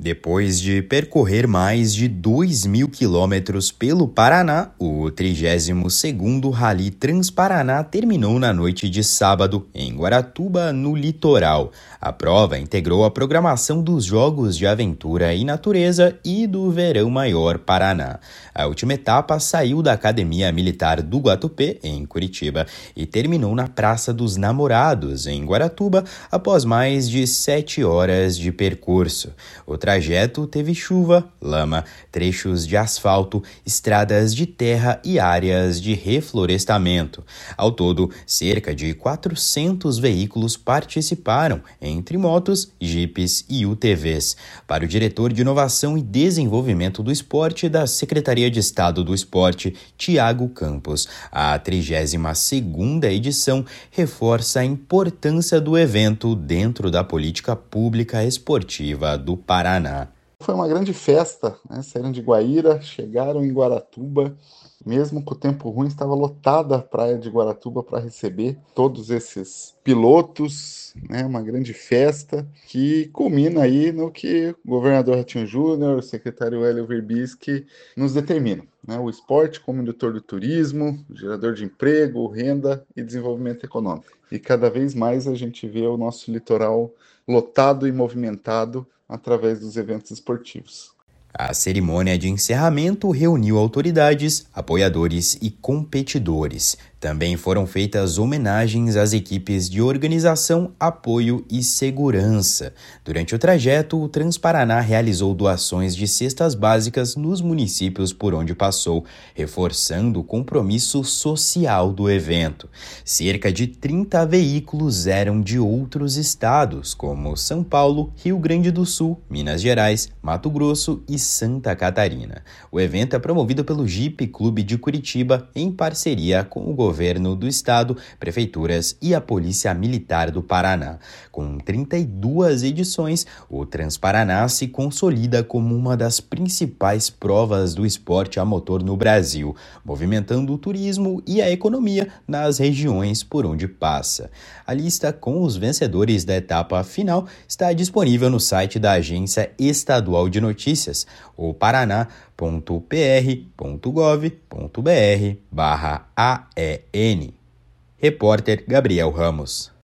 Depois de percorrer mais de 2.000 quilômetros pelo Paraná, o 32º Rally Transparaná terminou na noite de sábado, em Guaratuba, no litoral. A prova integrou a programação dos Jogos de Aventura e Natureza e do Verão Maior Paraná. A última etapa saiu da Academia Militar do Guatupê, em Curitiba, e terminou na Praça dos Namorados, em Guaratuba, após mais de 7 horas de percurso. O trajeto teve chuva, lama, trechos de asfalto, estradas de terra e áreas de reflorestamento. Ao todo, cerca de 400 veículos participaram, entre motos, jipes e UTVs. Para o diretor de Inovação e Desenvolvimento do Esporte da Secretaria de Estado do Esporte, Tiago Campos, a 32ª edição reforça a importância do evento dentro da política pública esportiva do Paraná. Foi uma grande festa, né? Saíram de Guaíra, chegaram em Guaratuba, mesmo com o tempo ruim, estava lotada a praia de Guaratuba para receber todos esses pilotos, né? Uma grande festa que culmina aí no que o governador Ratinho Júnior, o secretário Hélio Verbisky nos determinam, né? O esporte como indutor do turismo, gerador de emprego, renda e desenvolvimento econômico. E cada vez mais a gente vê o nosso litoral lotado e movimentado através dos eventos esportivos. A cerimônia de encerramento reuniu autoridades, apoiadores e competidores. Também foram feitas homenagens às equipes de organização, apoio e segurança. Durante o trajeto, o Transparaná realizou doações de cestas básicas nos municípios por onde passou, reforçando o compromisso social do evento. Cerca de 30 veículos eram de outros estados, como São Paulo, Rio Grande do Sul, Minas Gerais, Mato Grosso e Santa Catarina. O evento é promovido pelo Jeep Clube de Curitiba em parceria com o Governo do Estado, prefeituras e a Polícia Militar do Paraná. Com 32 edições, o Transparaná se consolida como uma das principais provas do esporte a motor no Brasil, movimentando o turismo e a economia nas regiões por onde passa. A lista com os vencedores da etapa final está disponível no site da Agência Estadual de Notícias, o paraná.pr.gov.br/AEN. Repórter Gabriel Ramos.